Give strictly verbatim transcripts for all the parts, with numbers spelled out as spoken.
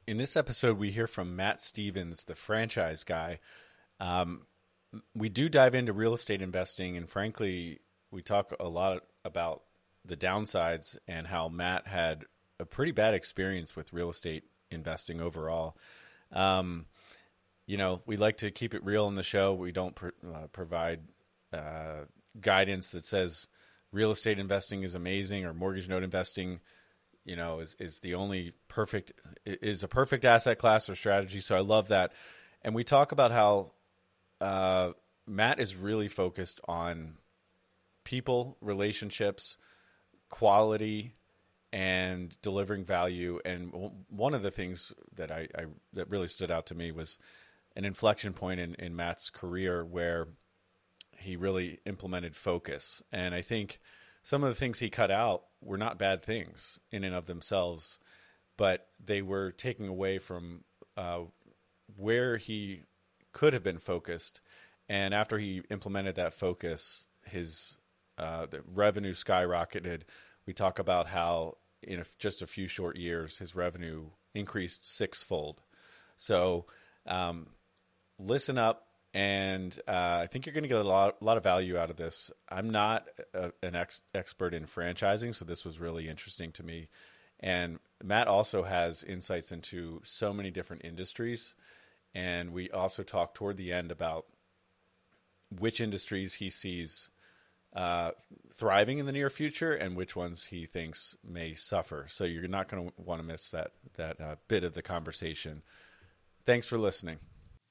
In this episode, we hear from Matt Stevens, the franchise guy. Um, we do dive into real estate investing, and frankly, we talk a lot about the downsides and how Matt had a pretty bad experience with real estate investing overall. Um, you know, we like to keep it real in the show. We don't pr- uh, provide uh, guidance that says real estate investing is amazing or mortgage note investing, you know, is, is the only perfect, is a perfect asset class or strategy. So I love that. And we talk about how uh, Matt is really focused on people, relationships, quality, and delivering value. And one of the things that I, I that really stood out to me was an inflection point in, in Matt's career where he really implemented focus. And I think some of the things he cut out were not bad things in and of themselves, but they were taking away from uh, where he could have been focused. And after he implemented that focus, his uh, the revenue skyrocketed. We talk about how in a, just a few short years, his revenue increased sixfold. So um, listen up. And uh, I think you're going to get a lot, a lot of value out of this. I'm not a, an ex- expert in franchising, so this was really interesting to me. And Matt also has insights into so many different industries. And we also talked toward the end about which industries he sees uh, thriving in the near future and which ones he thinks may suffer. So you're not going to want to miss that, that uh, bit of the conversation. Thanks for listening.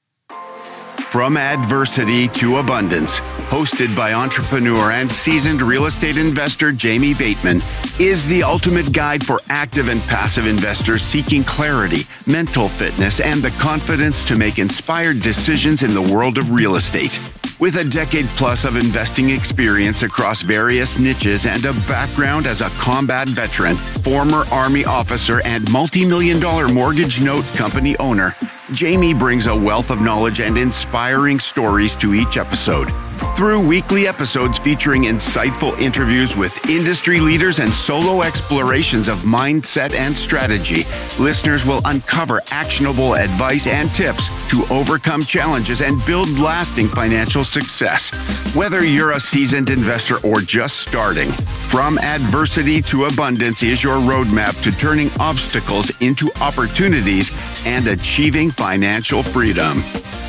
From Adversity to Abundance, hosted by entrepreneur and seasoned real estate investor Jamie Bateman, is the ultimate guide for active and passive investors seeking clarity, mental fitness, and the confidence to make inspired decisions in the world of real estate. With a decade plus of investing experience across various niches and a background as a combat veteran, former Army officer, and multi-million dollar mortgage note company owner, Jamie brings a wealth of knowledge and inspiring stories to each episode. Through weekly episodes featuring insightful interviews with industry leaders and solo explorations of mindset and strategy, listeners will uncover actionable advice and tips to overcome challenges and build lasting financial success. Whether you're a seasoned investor or just starting, From Adversity to Abundance is your roadmap to turning obstacles into opportunities and achieving financial freedom.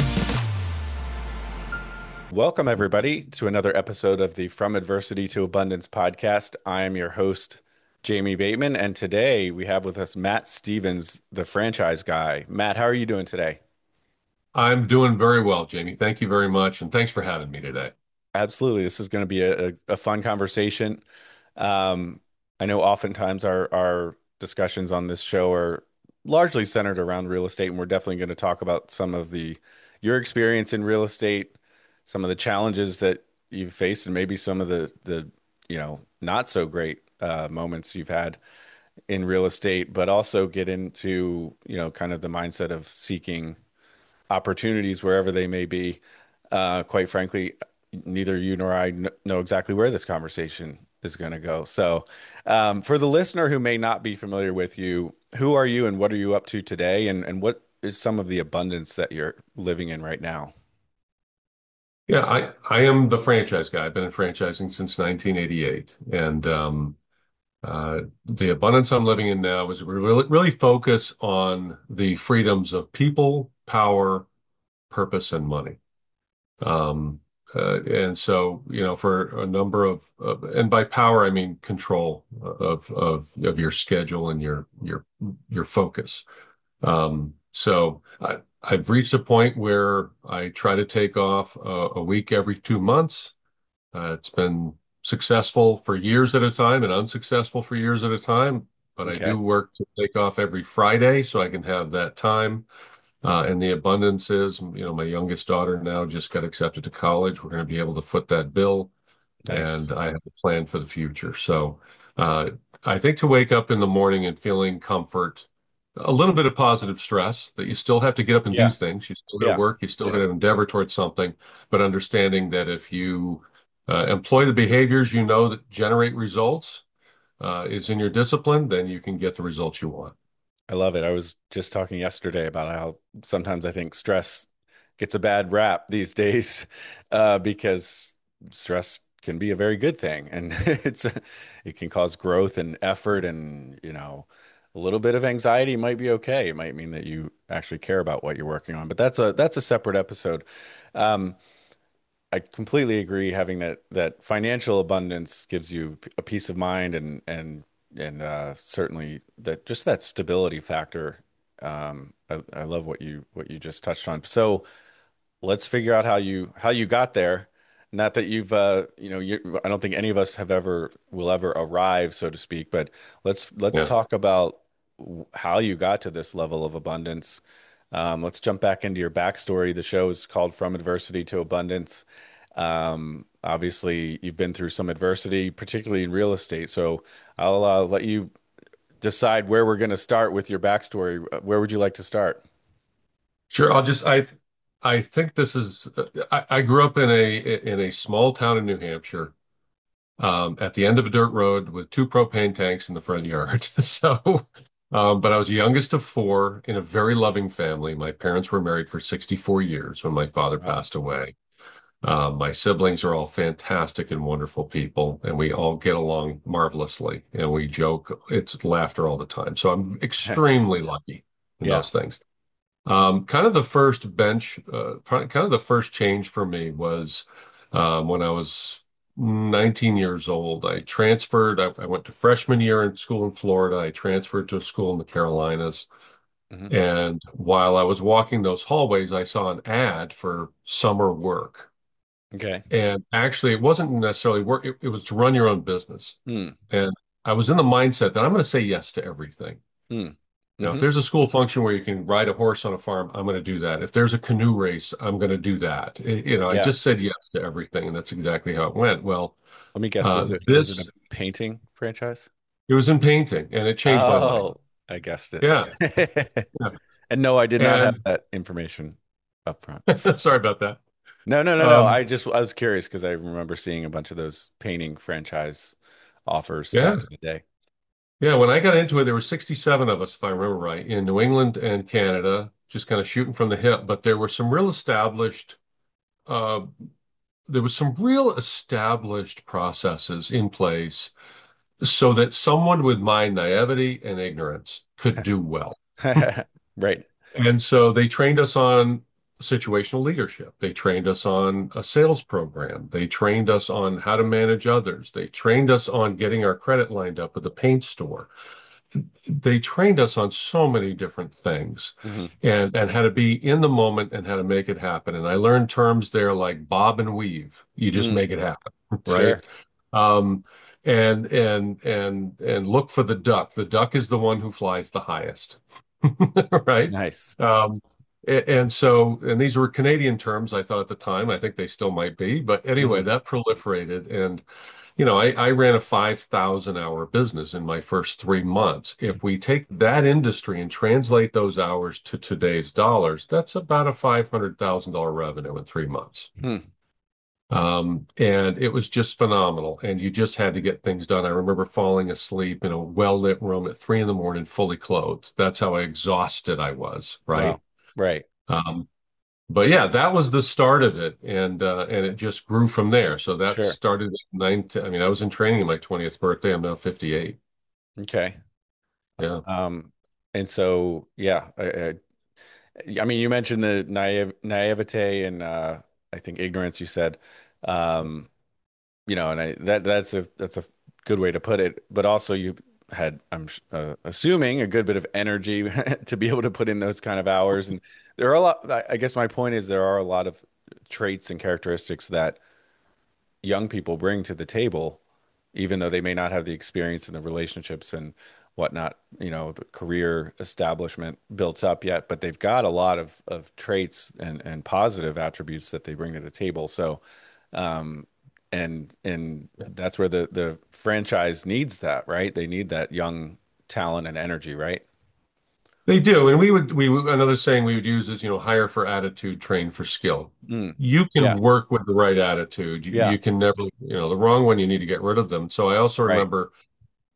Welcome, everybody, to another episode of the From Adversity to Abundance podcast. I am your host, Jamie Bateman, and today we have with us Matt Stevens, the franchise guy. Matt, how are you doing today? I'm doing very well, Jamie. Thank you very much, and thanks for having me today. Absolutely. This is going to be a, a, a fun conversation. Um, I know oftentimes our, our discussions on this show are largely centered around real estate, and we're definitely going to talk about some of the your experience in real estate, some of the challenges that you've faced, and maybe some of the, the you know, not so great uh, moments you've had in real estate, but also get into, you know, kind of the mindset of seeking opportunities wherever they may be. Uh, quite frankly, neither you nor I kn- know exactly where this conversation is going to go. So um, for the listener who may not be familiar with you, who are you and what are you up to today? And, and what is some of the abundance that you're living in right now? Yeah, I, I am the franchise guy. I've been in franchising since nineteen eighty-eight. And um, uh, the abundance I'm living in now is really, really focus on the freedoms of people, power, purpose, and money. Um, uh, and so, you know, for a number of, of, and by power, I mean control of, of, of your schedule and your, your, your focus. Um, so I, I've reached a point where I try to take off a, a week every two months. Uh, it's been successful for years at a time and unsuccessful for years at a time, but I Okay. do work to take off every Friday so I can have that time. Uh, and the abundance is, you know, my youngest daughter now just got accepted to college. We're going to be able to foot that bill, Nice. and I have a plan for the future. So uh, I think to wake up in the morning and feeling comfort, a little bit of positive stress that you still have to get up and do Yeah. things. You still got to Yeah. work. You still got to endeavor towards something, but understanding that if you uh, employ the behaviors you know that generate results, uh, is in your discipline, then you can get the results you want. I love it. I was just talking yesterday about how sometimes I think stress gets a bad rap these days, uh, because stress can be a very good thing, and it's it can cause growth and effort, and you know, a little bit of anxiety might be okay. It might mean that you actually care about what you're working on, but that's a that's a separate episode. Um, I completely agree. Having that that financial abundance gives you a peace of mind, and and and uh, certainly that just that stability factor. Um, I, I love what you what you just touched on. So let's figure out how you how you got there. Not that you've uh, you know you, I don't think any of us have ever will ever arrive, so to speak. But let's let's Yeah. talk about w- how you got to this level of abundance. Um, let's jump back into your backstory. The show is called From Adversity to Abundance. Um, obviously, you've been through some adversity, particularly in real estate. So I'll uh, let you decide where we're going to start with your backstory. Where would you like to start? Sure. I'll just I I think this is I, I grew up in a in a small town in New Hampshire, um, at the end of a dirt road with two propane tanks in the front yard. So, um, but I was the youngest of four in a very loving family. My parents were married for sixty-four years when my father Wow. passed away. Um, my siblings are all fantastic and wonderful people, and we all get along marvelously. And we joke, it's laughter all the time. So I'm extremely lucky in Yeah. those things. Um, kind of the first bench, uh, kind of the first change for me was um, when I was nineteen years old. I transferred. I, I went to freshman year in school in Florida. I transferred to a school in the Carolinas. Hmm. And while I was walking those hallways, I saw an ad for summer work. Okay. And actually, it wasn't necessarily work, it, it was to run your own business. Hmm. And I was in the mindset that I'm going to say yes to everything. Hmm. You know, if Hmm. there's a school function where you can ride a horse on a farm, I'm going to do that. If there's a canoe race, I'm going to do that. It- you know, I Yeah. just said yes to everything, and that's exactly how it went. Well, Let me guess. uh, Was it was it a this painting franchise? it was in painting, and it changed my life. Oh, I guessed it. Yeah, yeah. And no, I did not have And that information up front. sorry about that. No, no, no, no. Um, I just I was curious because I remember seeing a bunch of those painting franchise offers yeah, back in the day. yeah. When I got into it, there were sixty-seven of us, if I remember right, in New England and Canada, just kind of shooting from the hip. But there were some real established uh, there was some real established processes in place so that someone with my naivety and ignorance could do well. Right. And so they trained us on situational leadership. They trained us on a sales program. They trained us on how to manage others. They trained us on getting our credit lined up with the paint store. They trained us on so many different things Hmm. and and how to be in the moment and how to make it happen. And I learned terms there like bob and weave. You just Mm, make it happen, right? sure. Um, and and and and look for the duck. The duck is the one who flies the highest, right? Nice. Um, a- and so, and these were Canadian terms, I thought at the time. I think they still might be, but anyway, Hmm. that proliferated. And you know, I, I ran a five thousand hour business in my first three months. If we take that industry and translate those hours to today's dollars, that's about a five hundred thousand dollars revenue in three months. Hmm. Um, and it was just phenomenal. And you just had to get things done. I remember falling asleep in a well-lit room at three in the morning, fully clothed. That's how exhausted I was, right? Wow. Right. Um, but yeah, that was the start of it, and uh, and it just grew from there. So that Sure. started at nineteen. I mean, I was in training in my twentieth birthday. I'm now fifty-eight. Okay. Yeah. Um, and so yeah, I, I, I mean, you mentioned the naive naivete and uh, I think ignorance. You said, um, you know, and I that that's a that's a good way to put it. But also, you had, I'm uh, assuming, a good bit of energy to be able to put in those kind of hours. And there are a lot. I I guess my point is there are a lot of traits and characteristics that young people bring to the table, even though they may not have the experience and the relationships and whatnot, you know, the career establishment built up yet, but they've got a lot of of traits and and positive attributes that they bring to the table. So, um, and and that's where the the franchise needs that, right? They need that young talent and energy, right? They do, and we would we would- another saying we would use is, you know, hire for attitude, train for skill. Mm, You can yeah, work with the right attitude. You, yeah, you can never, you know, the wrong one, you need to get rid of them. So I also right. remember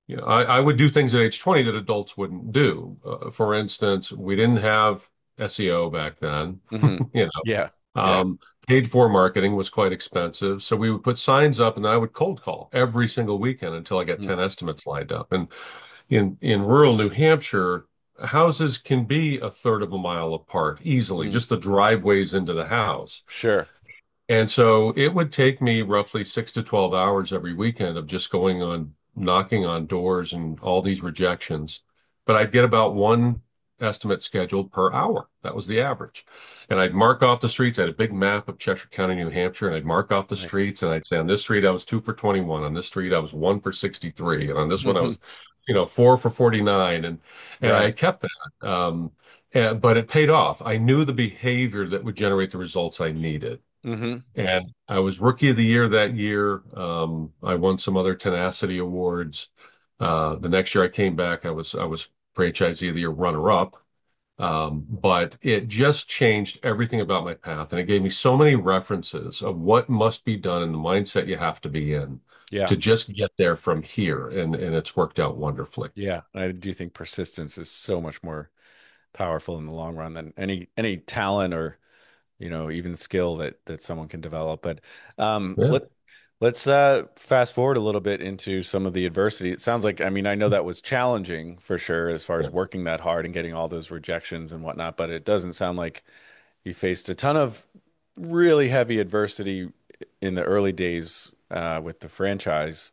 you know, I, I would do things at age twenty that adults wouldn't do. Uh, for instance, we didn't have S E O back then. Hmm. You Yeah. know, Yeah. um, paid for marketing was quite expensive. So we would put signs up and I would cold call every single weekend until I got Mm. ten estimates lined up. And in in rural New Hampshire, houses can be a third of a mile apart easily, Mm. just the driveways into the house. Sure. And so it would take me roughly six to twelve hours every weekend of just going on, knocking on doors and all these rejections. But I'd get about one estimate scheduled per hour. That was the average. And I'd mark off the streets. I had a big map of Cheshire County, New Hampshire, and I'd mark off the Nice. streets. And I'd say on this street, I was two for twenty-one. On this street, I was one for sixty-three. And on this one, I Hmm. was, you know, four for forty-nine. And, and I Right. kept that. Um, eh, but it paid off. I knew the behavior that would generate the results I needed. Hmm. And I was rookie of the year that year. Um, I won some other tenacity awards. Uh, the next year I came back, I was I was franchisee of the year runner up. Um, but it just changed everything about my path, and it gave me so many references of what must be done and the mindset you have to be in Yeah. to just get there from here, and and it's worked out wonderfully. Yeah. I do think persistence is so much more powerful in the long run than any any talent or you know even skill that that someone can develop. But um, Yeah, let let's uh, fast forward a little bit into some of the adversity. It sounds like I mean I know that was challenging for sure as far as yeah. working that hard and getting all those rejections and whatnot. But it doesn't sound like you faced a ton of really heavy adversity in the early days uh, with the franchise.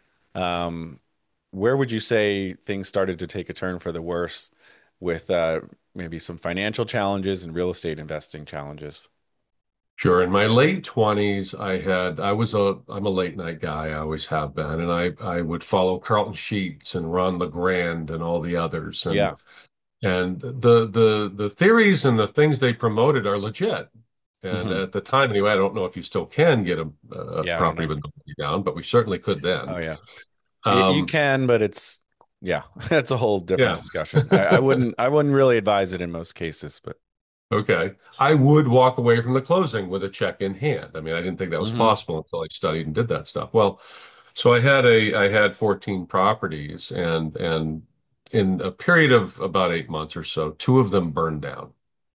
Um, where would you say things started to take a turn for the worse with uh, maybe some financial challenges and real estate investing challenges? Sure. In my late twenties, I had, I was a, I'm a late night guy. I always have been. And I, I would follow Carlton Sheets and Ron LeGrand and all the others. And, Yeah. and the, the, the theories and the things they promoted are legit. And Hmm. at the time, anyway, I don't know if you still can get a, a Yeah, I don't property know. with nobody down, but we certainly could Oh then. yeah. It, you Um, can, but it's yeah, that's a whole different yeah. discussion. I, I wouldn't I wouldn't really advise it in most cases, but Okay. I would walk away from the closing with a check in hand. I mean, I didn't think that was hmm. possible until I studied and did that stuff. Well, so I had a I had fourteen properties and and in a period of about eight months or so, two of them burned down.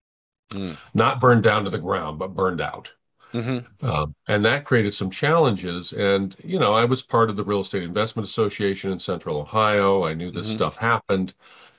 Mm. Not burned down to the ground, but burned out. Hmm. Um, and that created some challenges. And, you know, I was part of the Real Estate Investment Association in Central Ohio. I knew this Hmm. stuff happened.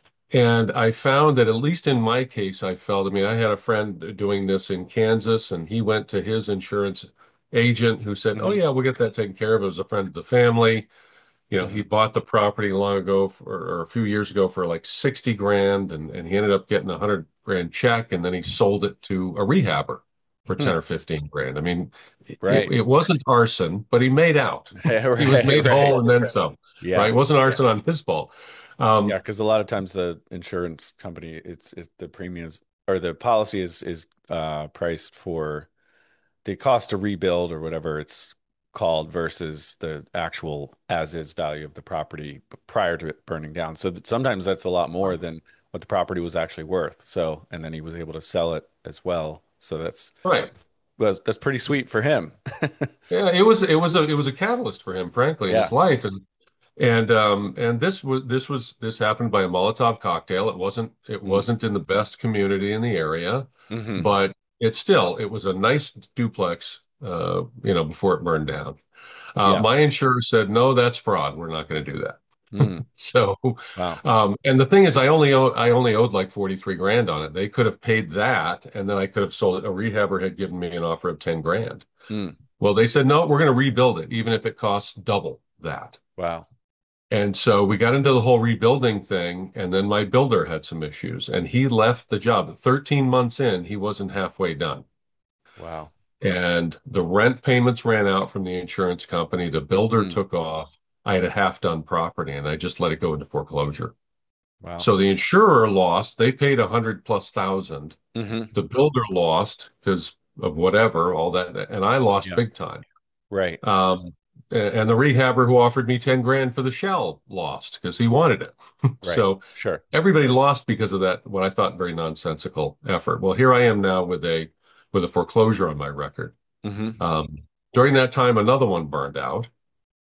And I found that, at least in my case, I felt, I mean, I had a friend doing this in Kansas, and he went to his insurance agent who said, "Oh, Hmm. yeah, we'll get that taken care of." It was a friend of the family. You know, he Hmm. bought the property long ago for, or a few years ago for like sixty grand, and, and he ended up getting a hundred grand check, and then he sold it to a rehabber for ten or fifteen grand. I mean, it, Right. it wasn't arson, but he made out. He was Right, made right. whole and then some, right? Yeah. It wasn't arson on his fault. Yeah, Um, because a lot of times the insurance company, it's it's the premiums or the policy is is uh priced for the cost to rebuild or whatever it's called versus the actual as is value of the property prior to it burning down. So that sometimes that's a lot more than what the property was actually worth. So, and then he was able to sell it as well. So that's right. well, that's pretty sweet for him. Yeah, it was it was a it was a catalyst for him, frankly, in his Yeah. life. And and um and this was this was this happened by a Molotov cocktail. It wasn't it Mm. wasn't in the best community in the area, Hmm. but it still it was a nice duplex uh, you know, before it burned down. Uh, Yeah. my insurer said, no, that's fraud. We're not going to do that. Mm. So, Wow. um, and the thing is, I only owe, I only owed like forty-three grand on it. They could have paid that, and then I could have sold it. A rehabber had given me an offer of ten grand. Mm. Well, they said, no, we're going to rebuild it, even if it costs double that. Wow. And so we got into the whole rebuilding thing, and then my builder had some issues, and he left the job. thirteen months in, he wasn't halfway done. Wow. And the rent payments ran out from the insurance company. The builder Mm. took off. I had a half-done property, and I just let it go into foreclosure. Wow. So the insurer lost. They paid a hundred plus thousand. Hmm. The builder lost because of whatever, all that, and I lost Yeah. big time. Right. Um, and the rehabber who offered me ten grand for the shell lost because he wanted it. Right. So Sure. everybody lost because of that, what I thought very nonsensical effort. Well, here I am now with a with a foreclosure on my record. Hmm. Um, during that time, another one burned out.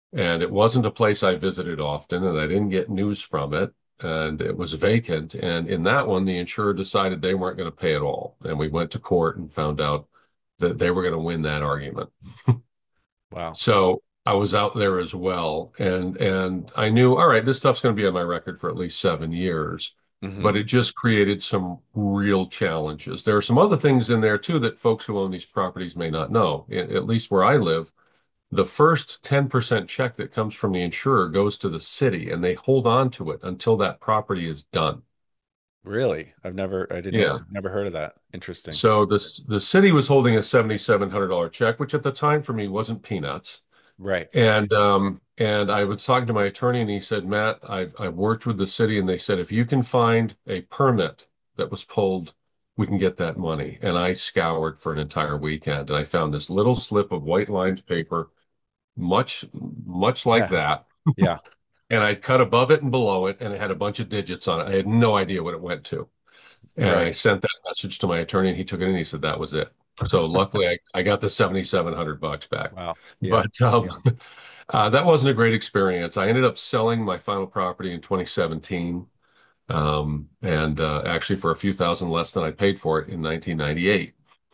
And it wasn't a place I visited often, and I didn't get news from it. And it was vacant. And in that one, the insurer decided they weren't going to pay at all. And we went to court and found out that they were going to win that argument. Wow. So I was out there as well. And and I knew, all right, this stuff's going to be on my record for at least seven years. Hmm. But it just created some real challenges. There are some other things in there too that folks who own these properties may not know. At least where I live, the first ten percent check that comes from the insurer goes to the city and they hold on to it until that property is done. Really? I've never, I didn't, Yeah. never heard of that. Interesting. So this the city was holding a seven thousand seven hundred dollars check, which at the time for me wasn't peanuts. Right. And um and I was talking to my attorney and he said, Matt, I've I've worked with the city and they said if you can find a permit that was pulled, we can get that money. And I scoured for an entire weekend and I found this little slip of white lined paper, much much like Yeah. that. Yeah. And I cut above it and below it, and it had a bunch of digits on it. I had no idea what it went to. And I Right. sent that message to my attorney, and he took it and he said that was it. So luckily, I, I got the seventy-seven hundred bucks back. Wow. Yeah. But um, uh, that wasn't a great experience. I ended up selling my final property in twenty seventeen, um, and uh, actually for a few thousand less than I paid for it in nineteen ninety-eight.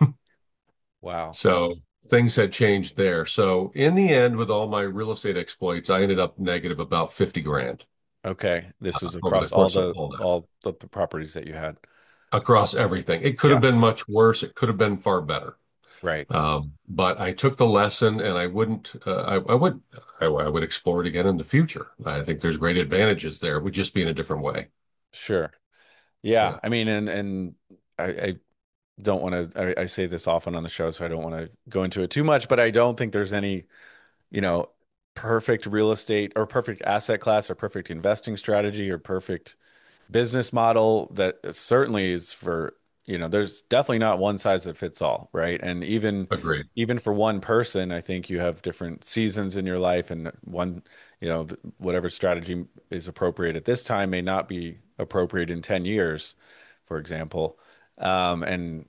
Wow. So things had changed there. So in the end, with all my real estate exploits, I ended up negative about fifty grand Okay. This was over the across all course of the, all that. all the, the properties that you had. Across everything. It could have Yeah. been much worse. It could have been far better. Right. Um, but I took the lesson, and I wouldn't. Uh, I, I would. I, I would explore it again in the future. I think there's great advantages there. It would just be in a different way. Sure. Yeah. Yeah. I mean, and, and I, I don't want to, I, I say this often on the show, so I don't want to go into it too much, but I don't think there's any, you know, perfect real estate or perfect asset class or perfect investing strategy or perfect business model that certainly is for, you know, there's definitely not one size that fits all, right? And even Agreed. even for one person, I think you have different seasons in your life, and one, you know, th- whatever strategy is appropriate at this time may not be appropriate in ten years, for example. Um, and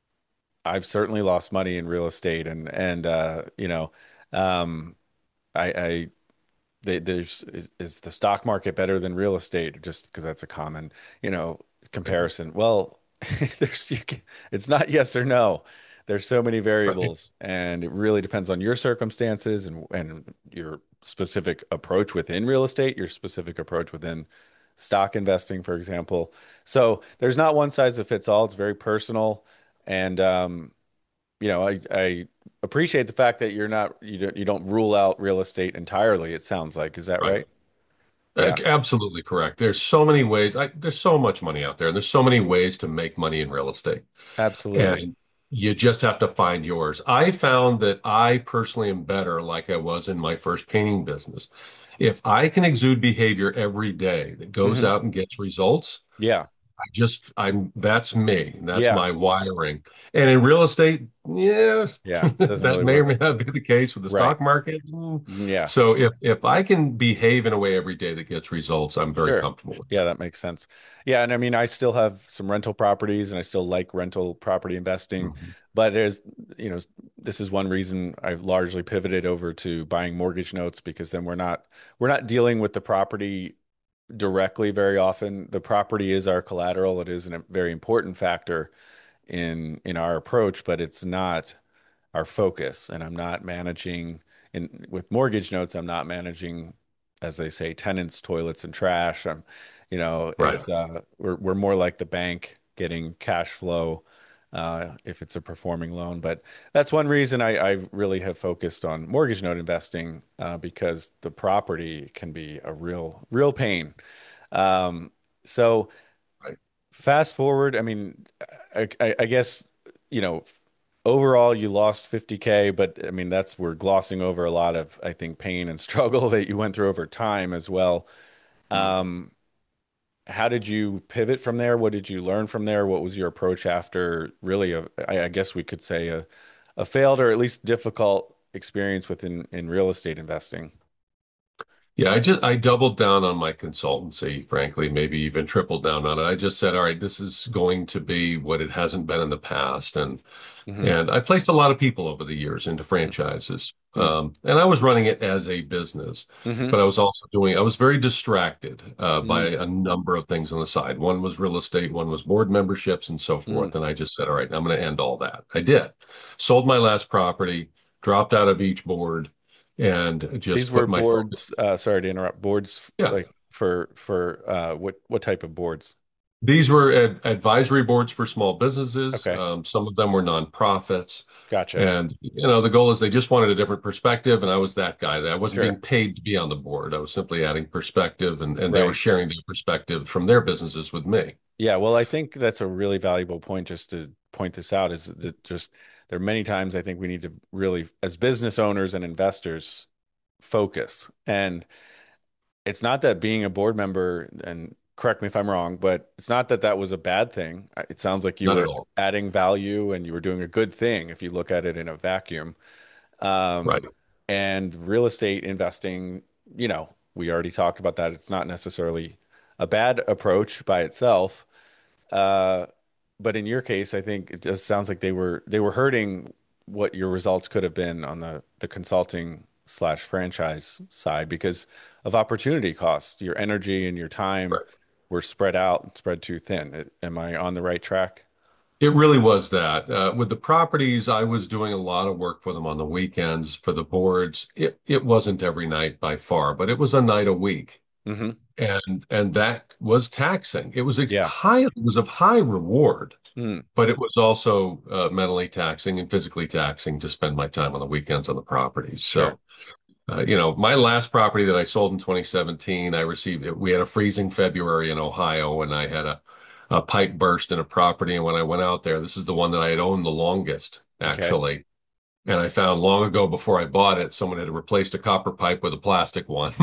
I've certainly lost money in real estate, and and uh, you know, um, I, I they, there's is, is the stock market better than real estate? Just because that's a common, you know, comparison. Well, there's you can, it's not yes or no. There's so many Right. variables, and it really depends on your circumstances and and your specific approach within real estate, your specific approach within stock investing, for example. So there's not one size that fits all. It's very personal, and um, you know, I I appreciate the fact that you're not you don't you don't rule out real estate entirely, it sounds like. Is that Right. right? Uh, Yeah, Absolutely correct. There's so many ways. I, there's so much money out there, and there's so many ways to make money in real estate. absolutely. And you just have to find yours. I found that I personally am better like I was in my first painting business. If I can exude behavior every day that goes Hmm. out and gets results, Yeah, I just I'm that's me. That's yeah, my wiring. And in real estate, yeah, yeah. Doesn't that really may or work. may not be the case with the Right. stock market. Mm. Yeah, So if if I can behave in a way every day that gets results, I'm very sure. comfortable with Yeah, that makes sense. Yeah, and I mean, I still have some rental properties, and I still like rental property that. investing. Mhm. But there's, you know, this is one reason I've largely pivoted over to buying mortgage notes because then we're not we're not dealing with the property directly very often. The property is our collateral. It is a very important factor in in our approach, but it's not our focus. And I'm not managing in with mortgage notes, I'm not managing, as they say, tenants, toilets, and trash. I'm, you know, Right. it's uh we're we're more like the bank getting cash flow uh, if it's a performing loan. But that's one reason I, I really have focused on mortgage note investing uh, because the property can be a real, real pain. Um, so Right. fast forward, I mean, I, I, I guess, you know, overall you lost fifty K, but I mean, that's we're glossing over a lot of, I think, pain and struggle that you went through over time as well. Mhm. Um, how did you pivot from there? What did you learn from there? What was your approach after really a, I, I guess we could say a, a failed or at least difficult experience within in real estate investing? Yeah, I just I doubled down on my consultancy, frankly, maybe even tripled down on it. I just said, all right, this is going to be what it hasn't been in the past. And Hmm. and I placed a lot of people over the years into franchises. Um, and I was running it as a business, Hmm. but I was also doing, I was very distracted uh, by Hmm. a number of things on the side. One was real estate, one was board memberships and so Hmm. forth. And I just said, all right, I'm going to end all that. I did. Sold my last property, dropped out of each board, and These just were put my focus. boards. Uh, sorry to interrupt. Boards Yeah. like for for uh, what what type of boards? These were ad advisory boards for small businesses. Okay, Um, some of them were nonprofits. gotcha. And, you know, the goal is they just wanted a different perspective. And I was that guy. I wasn't being Sure. paid to be on the board. I was simply adding perspective, and, and they were Right. sharing their perspective from their businesses with me. Yeah. Well, I think that's a really valuable point. Just to point this out is that just there are many times I think we need to really, as business owners and investors, focus. And it's not that being a board member, and correct me if I'm wrong, but it's not that that was a bad thing. It sounds like you Not at were all. adding value and you were doing a good thing if you look at it in a vacuum. Right. Um, and real estate investing, you know, we already talked about that. It's not necessarily a bad approach by itself. Uh, but in your case, I think it just sounds like they were they were hurting what your results could have been on the the consulting slash franchise side because of opportunity costs. Your energy and your time Right. were spread out, spread too thin. It- Am I on the right track? It really was that. Uh, with the properties, I was doing a lot of work for them on the weekends for the boards. It it wasn't every night by far, but it was a night a week. Hmm. And and that was taxing. It was ex Yeah. high, it was of high reward, Mm. but it was also uh, mentally taxing and physically taxing to spend my time on the weekends on the properties. Sure. So, uh, you know, my last property that I sold in twenty seventeen, I received it. We had a freezing February in Ohio, and I had a, a pipe burst in a property. And when I went out there, this is the one that I had owned the longest, Okay. actually. And I found long ago before I bought it, someone had replaced a copper pipe with a plastic one.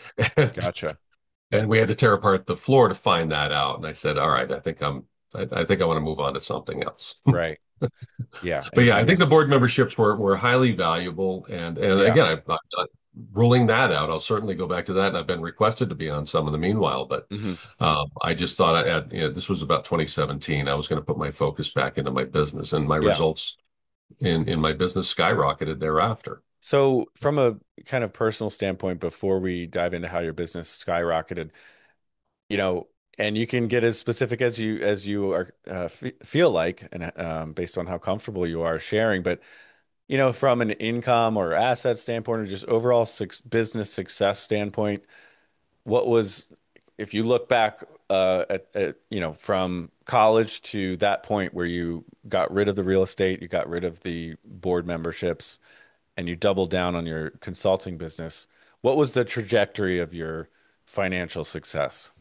And Gotcha. and we had to tear apart the floor to find that out. And I said, all right, I think I'm, I, I think I want to move on to something else. Right. Yeah. But And yeah, I think the times, board memberships were were highly valuable. And and yeah. again, I, I'm not ruling that out. I'll certainly go back to that. And I've been requested to be on some in the meanwhile. But Hmm. um, I just thought I had, you know, this was about twenty seventeen. I was going to put my focus back into my business, and my Yeah. results in in my business skyrocketed thereafter. So, from a kind of personal standpoint, before we dive into how your business skyrocketed, you know, and you can get as specific as you as you are uh, f feel like, and um, based on how comfortable you are sharing. But you know, from an income or asset standpoint, or just overall suc business success standpoint, what was, if you look back uh, at, at, you know, from college to that point where you got rid of the real estate, you got rid of the board memberships, and you doubled down on your consulting business, what was the trajectory of your financial success?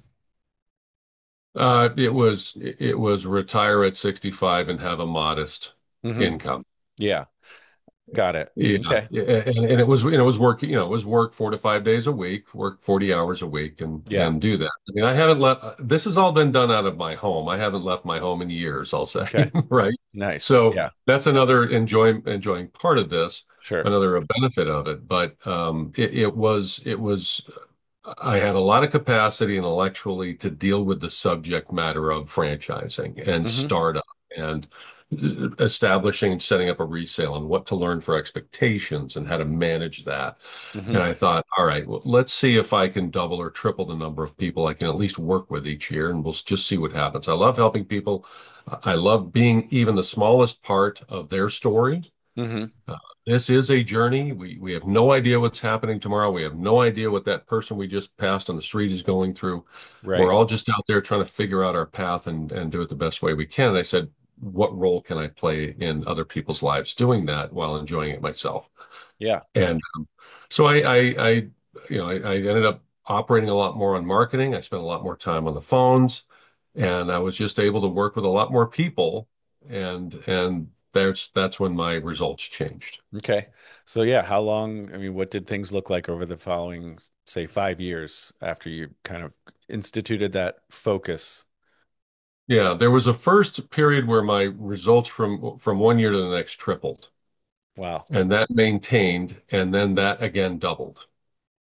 Uh, it was it was retire at sixty-five and have a modest Hmm. income. Yeah, got it. Yeah, Okay. and, and it was and it was work, you know, it was work four to five days a week, work forty hours a week, and Yeah. and do that. I mean, I haven't left. This has all been done out of my home. I haven't left my home in years, I'll say, Okay. right? Nice. So Yeah, that's another enjoying enjoying part of this, sure. another benefit of it. But um, it, it was it was I had a lot of capacity intellectually to deal with the subject matter of franchising and Hmm. startup and establishing and setting up a resale and what to learn for expectations and how to manage that. Hmm. And I thought, all right, well, let's see if I can double or triple the number of people I can at least work with each year, and we'll just see what happens. I love helping people. I love being even the smallest part of their story. Hmm. Uh, this is a journey. We we have no idea what's happening tomorrow. We have no idea what that person we just passed on the street is going through. We're Right. all just out there trying to figure out our path and and do it the best way we can. And I said, what role can I play in other people's lives doing that while enjoying it myself? Yeah. And um, so I, I, I, you know, I, I ended up operating a lot more on marketing. I spent a lot more time on the phones, and I was just able to work with a lot more people, and and that's that's when my results changed. Okay. So yeah, how long, I mean, what did things look like over the following, say, five years after you kind of instituted that focus? Yeah, there was a first period where my results from from one year to the next tripled, Wow. and that maintained, and then that again doubled.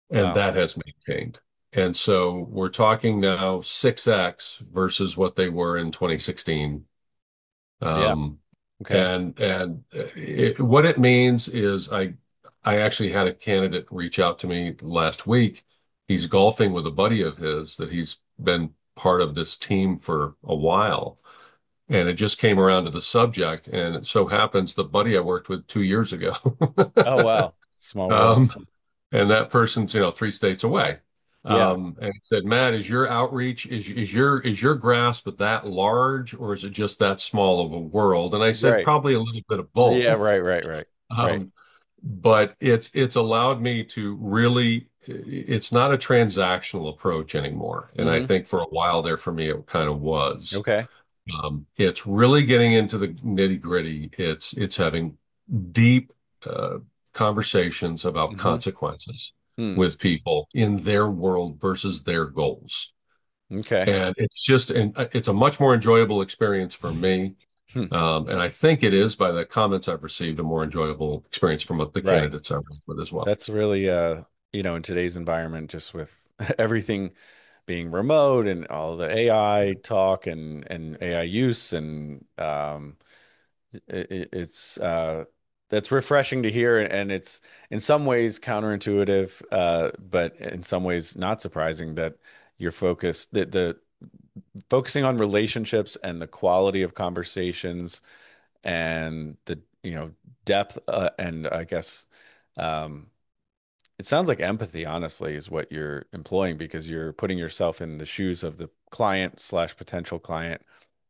and Wow. that has maintained. And so we're talking now six X versus what they were in twenty sixteen. Yeah. Um, Okay. and and it, what it means is I I actually had a candidate reach out to me last week. He's golfing with a buddy of his that he's been part of this team for a while. And it just came around to the subject. And it so happens the buddy I worked with two years ago. Oh, wow. Small world. Um, and that person's, you know, three states away. Yeah. Um, and he said, Matt, is your outreach, is is your is your grasp that large, or is it just that small of a world? And I said, Right. probably a little bit of Yeah. both. Right. Right. Right. Right. Um, but it's it's allowed me to really, it's not a transactional approach anymore. And I Hmm. think for a while there for me, it kind of was. Okay. Um, it's really getting into the nitty gritty. It's it's having deep uh, conversations about Hmm. consequences Hmm. with people in their world versus their goals. Okay. And it's just, and uh, it's a much more enjoyable experience for me. Hmm. Um, and I think it is, by the comments I've received, a more enjoyable experience from the Right. candidates I've worked with as well. That's really, uh, you know, in today's environment, just with everything being remote and all the A I talk and and A I use and um, it, it's uh, that's refreshing to hear, and it's in some ways counterintuitive, uh, but in some ways not surprising that you're focused that the focusing on relationships and the quality of conversations and the you know depth uh, and I guess um, it sounds like empathy, honestly, is what you're employing because you're putting yourself in the shoes of the client slash potential client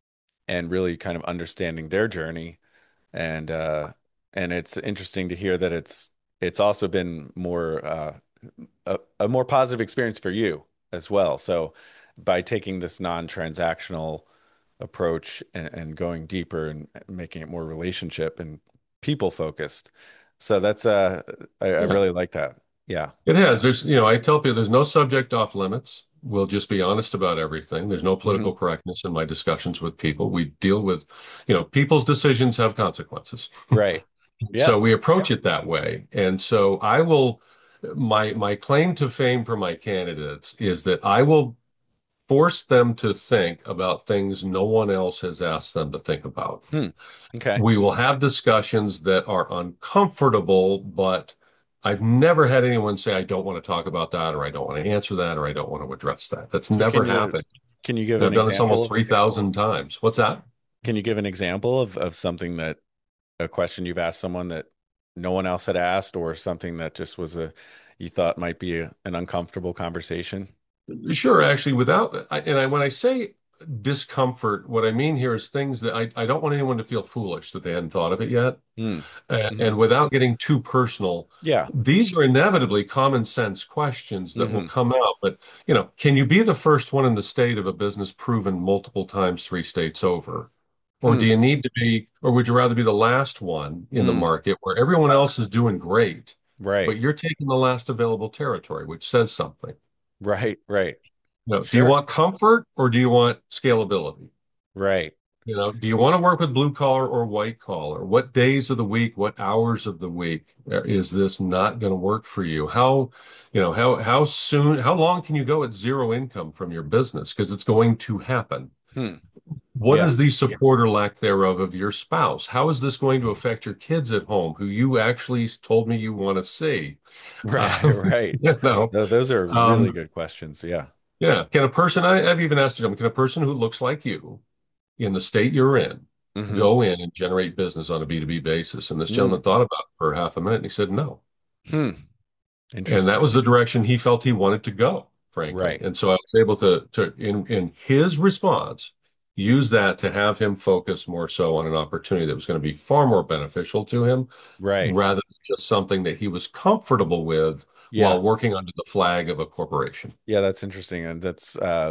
and really kind of understanding their journey. And uh, and it's interesting to hear that it's it's also been more uh, a, a more positive experience for you as well. So by taking this non-transactional approach and, and going deeper and making it more relationship and people focused. So that's uh I, I Yeah, really like that. Yeah. it has. There's, you know, I tell people there's no subject off limits. We'll just be honest about everything. There's no Hmm. political correctness in my discussions with people. We deal with, you know, people's decisions have consequences. Right. Yeah. So we approach it that way. And so I will, my my claim to fame for my candidates is that I will force them to think about things no one else has asked them to think about. Hmm. Okay. We will have discussions that are uncomfortable, but I've never had anyone say, I don't want to talk about that, or I don't want to answer that, or I don't want to address that. That's So never can you happened. can you give And an I've done this example almost of three thousand times. What's that? can you give an example of of something that a question you've asked someone that no one else had asked or something that just was a you thought might be a, an uncomfortable conversation? Sure, actually, without, I, and I, when I say discomfort, what I mean here is things that I, I don't want anyone to feel foolish that they hadn't thought of it yet. Hmm. Uh, Hmm. and without getting too personal, Yeah. these are inevitably common sense questions that will Hmm. come out. But, you know, can you be the first one in the state of a business proven multiple times three states over? Or do Hmm. you need to be, or would you rather be the last one in the Hmm. market where everyone else is doing great, Right. but you're taking the last available territory, which says something? Right. Right. You know, do you Sure. want comfort or do you want scalability? Right. You know, do you want to work with blue collar or white collar? What days of the week, what hours of the week uh, is this not going to work for you? How, you know, how how soon, how long can you go at zero income from your business? Because it's going to happen. Hmm. What Yeah. is the support or lack thereof of your spouse? How is this going to affect your kids at home, who you actually told me you want to see? Right. Um, Right. you know, Tho- Those are really um, good questions. Yeah. yeah. Can a person, I, I've even asked them, can a person who looks like you in the state you're in Hmm. go in and generate business on a B two B basis? And this Hmm. gentleman thought about it for half a minute and he said no. Hmm. And that Interesting. was the direction he felt he wanted to go, frankly. Right. And so I was able to, to in, in his response, use that to have him focus more so on an opportunity that was going to be far more beneficial to him Right. rather than just something that he was comfortable with Yeah. while working under the flag of a corporation. Yeah, that's interesting. And that's uh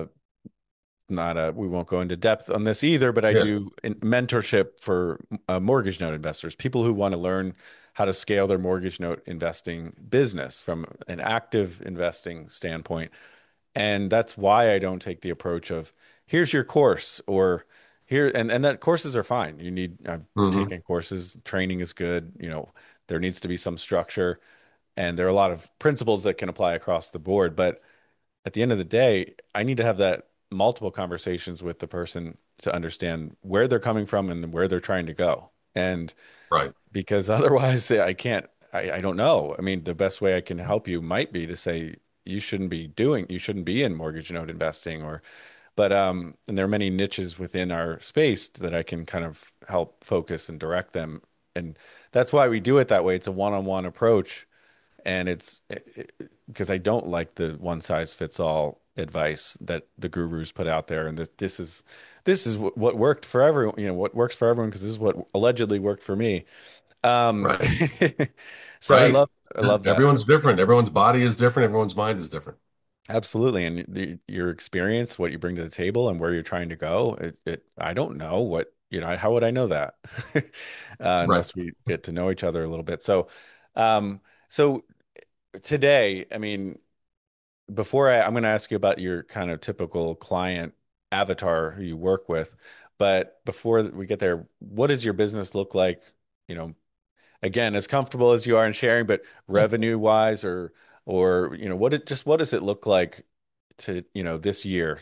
not a we won't go into depth on this either, but I Yeah. do in mentorship for uh, mortgage note investors, people who want to learn how to scale their mortgage note investing business from an active investing standpoint. And that's why I don't take the approach of here's your course or here and and that courses are fine. You need I've Hmm. taken courses, training is good, you know, there needs to be some structure. and there are a lot of principles that can apply across the board. But at the end of the day, I need to have that multiple conversations with the person to understand where they're coming from and where they're trying to go. And Right. because otherwise I can't, I, I don't know. I mean, the best way I can help you might be to say, you shouldn't be doing, you shouldn't be in mortgage note investing or, but, um, and there are many niches within our space that I can kind of help focus and direct them. And that's why we do it that way. It's a one-on-one approach. And it's it, it, because I don't like the one size fits all advice that the gurus put out there. And this, this is, this is what, what worked for everyone, you know, what works for everyone, because this is what allegedly worked for me. Um, Right. so I Right. love, I love that. Everyone's different. Everyone's body is different. Everyone's mind is different. Absolutely. And the, your experience, what you bring to the table and where you're trying to go, it, it, I don't know what, you know, how would I know that? uh, Right. unless we get to know each other a little bit. So, um, so today, I mean, before I, I'm going to ask you about your kind of typical client avatar who you work with, but before we get there, what does your business look like? You know, again, as comfortable as you are in sharing, but revenue wise, or or you know, what it just what does it look like to you know this year?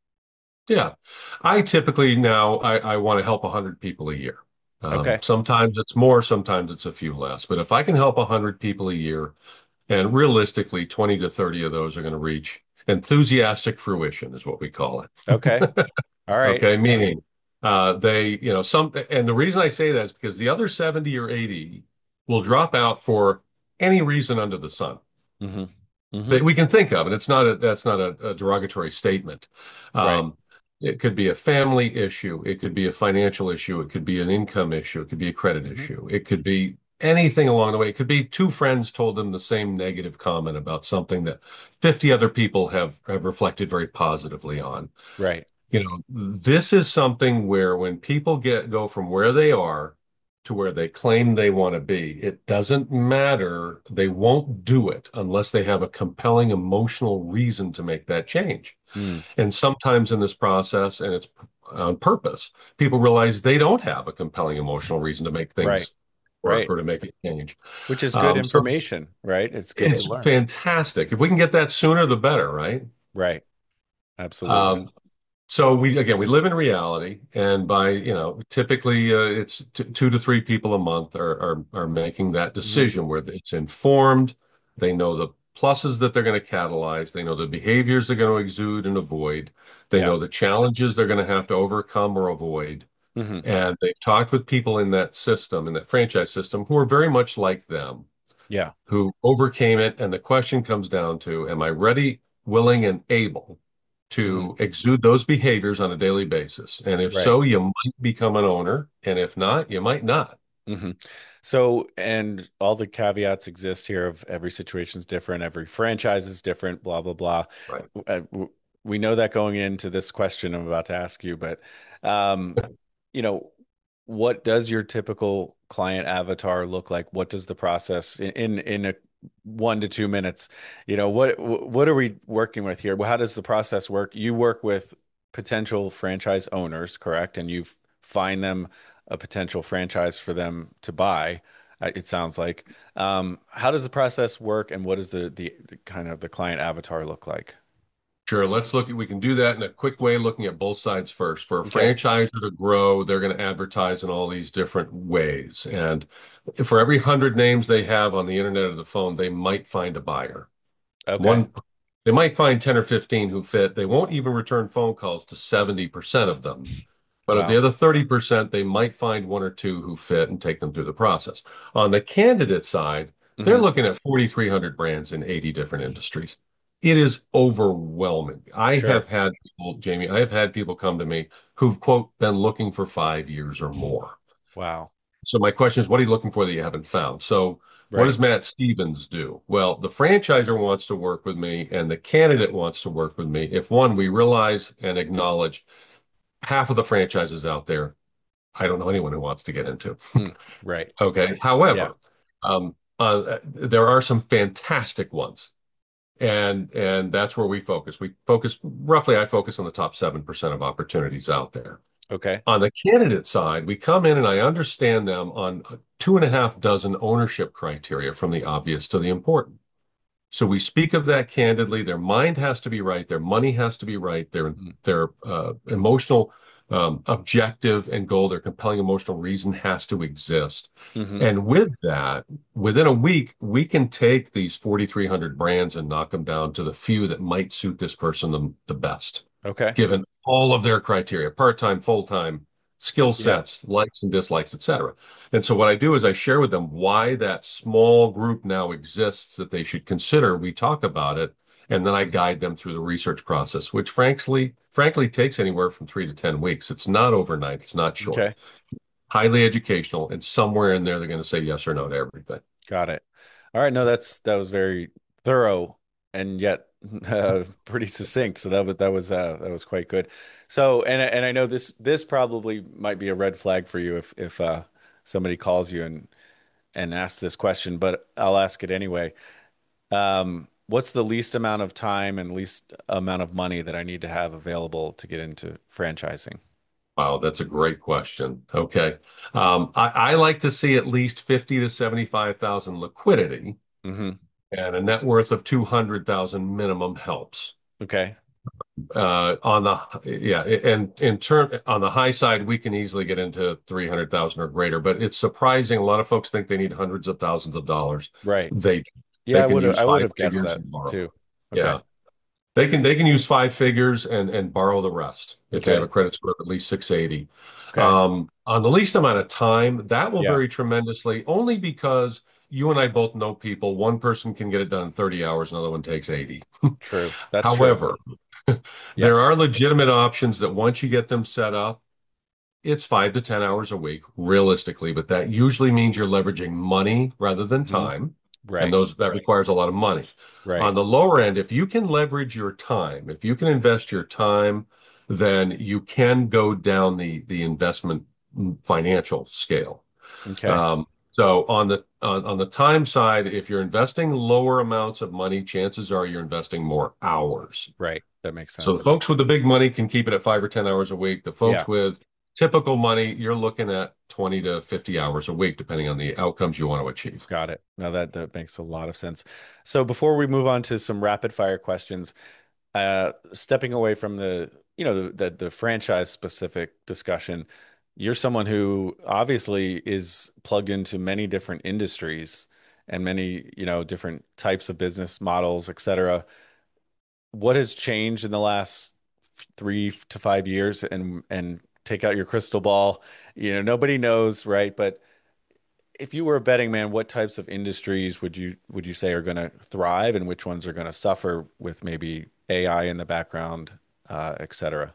Yeah. I typically now I, I want to help one hundred people a year. Um, Okay, sometimes it's more, sometimes it's a few less. But if I can help one hundred people a year, and realistically, twenty to thirty of those are going to reach enthusiastic fruition, is what we call okay, it. all right. Okay. Meaning, uh, they, you know, some, and the reason I say that is because the other seventy or eighty will drop out for any reason under the sun Mm-hmm. Mm-hmm. that we can think of. And it's not a, that's not a, a derogatory statement. Right. Um, it could be a family issue. It could be a financial issue. It could be an income issue. It could be a credit Mm-hmm. issue. It could be anything along the way. It could be two friends told them the same negative comment about something that fifty other people have, have reflected very positively on. Right. You know, this is something where when people get go from where they are to where they claim they want to be, it doesn't matter. They won't do it unless they have a compelling emotional reason to make that change. Mm. And sometimes in this process, and it's on purpose, people realize they don't have a compelling emotional reason to make Right. things work Right. or to make a change. Which is good Um, so information, right? It's good to it's learn. fantastic. If we can get that sooner, the better, right? Right. Absolutely. Um, So we again we live in reality, and by you know typically uh, it's t two to three people a month are, are are making that Mm-hmm. decision where it's informed. They know the pluses that they're going to catalyze. They know the behaviors they're going to exude and avoid. They Yeah. know the challenges they're going to have to overcome or avoid. Mm-hmm. And they've talked with people in that system, in that franchise system, who are very much like them, Yeah. who overcame it. And the question comes down to, am I ready, willing, and able Mm-hmm. to exude those behaviors on a daily basis? And if Right. so, you might become an owner. And if not, you might not. Hmm. So, and all the caveats exist here of every situation is different, every franchise is different, blah, blah, blah. Right. Uh, w- We know that going into this question I'm about to ask you, but, um, you know, what does your typical client avatar look like? What does the process in, in, in a one to two minutes, you know, what, what are we working with here? Well, how does the process work? You work with potential franchise owners, correct? And you find them a potential franchise for them to buy. uh, It sounds like. Um, how does the process work, and what does the, the the kind of the client avatar look like? Sure. Let's look at, we can do that in a quick way, looking at both sides first. For a Okay. franchisor to grow, they're going to advertise in all these different ways. And for every hundred names they have on the internet or the phone, they might find a buyer. Okay. One, they might find ten or fifteen who fit. They won't even return phone calls to seventy percent of them. But of the Wow. other thirty percent, they might find one or two who fit and take them through the process. On the candidate side, they're Hmm. looking at forty-three hundred brands in eighty different industries. It is overwhelming. I have Sure. had people, Jamie, I have had people come to me who've, quote, been looking for five years or more. Wow. So my question is, what are you looking for that you haven't found? So what Right. does Matt Stevens do? Well, the franchisor wants to work with me and the candidate wants to work with me. If one, we realize and acknowledge half of the franchises out there, I don't know anyone who wants to get into. Hmm. Right. Okay. Yeah. However, um, uh, there are some fantastic ones. And and that's where we focus. We focus roughly, I focus on the top seven percent of opportunities out there. Okay. On the candidate side, we come in and I understand them on two and a half dozen ownership criteria from the obvious to the important. So we speak of that candidly. Their mind has to be right. Their money has to be right. Their their uh, emotional um, objective and goal, their compelling emotional reason has to exist. Mm-hmm. And with that, within a week, we can take these forty-three hundred brands and knock them down to the few that might suit this person the, the best, Okay. given all of their criteria, part-time, full-time, skill Yeah. sets, likes and dislikes, et cetera. And so what I do is I share with them why that small group now exists that they should consider. We talk about it, and then I Mhm. guide them through the research process, which frankly, frankly takes anywhere from three to ten weeks. It's not overnight. It's not short. Okay. Highly educational, and somewhere in there they're going to say yes or no to everything. Got it. All right. No, that's that was very thorough and yet uh, pretty succinct. So that was that was uh, that was quite good. So and and I know this this probably might be a red flag for you if if uh, somebody calls you and and asks this question, but I'll ask it anyway. Um, what's the least amount of time and least amount of money that I need to have available to get into franchising? Wow, that's a great question. Okay. Um, I, I like to see at least fifty to seventy-five thousand liquidity Hmm. and a net worth of two hundred thousand minimum helps. Okay. Uh, on the yeah, and in turn on the high side, we can easily get into three hundred thousand or greater, but it's surprising. A lot of folks think they need hundreds of thousands of dollars. Right. They Yeah, they I can would have use I would five have guessed figures that and borrow. too. Okay. Yeah. They can they can use five figures and and borrow the rest if they have a Okay. credit score of at least six eighty. Okay. Um, on the least amount of time, that will Yeah. vary tremendously, only because you and I both know people. One person can get it done in thirty hours, another one takes eighty. True. That's true. However, Yeah. there are legitimate options that once you get them set up, it's five to ten hours a week, realistically, but that usually means you're leveraging money rather than Hmm. time. And Right. those that requires a lot of money. Right. On the lower end, if you can leverage your time, if you can invest your time, then you can go down the the investment financial scale. Okay. Um, so on the on, on the time side, if you're investing lower amounts of money, chances are you're investing more hours. Right. That makes So the sense. folks with the big money can keep it at five or ten hours a week. The Yeah. folks with typical money, you're looking at twenty to fifty hours a week, depending on the outcomes you want to achieve. Got it. Now that that makes a lot of sense. So before we move on to some rapid fire questions, uh, stepping away from the, you know, the, the the franchise specific discussion, you're someone who obviously is plugged into many different industries and many, you know, different types of business models, et cetera. What has changed in the last three to five years? And and take out your crystal ball. You know, nobody knows, right? But if you were a betting man, what types of industries would you would you say are going to thrive and which ones are going to suffer with maybe A I in the background, uh, et cetera?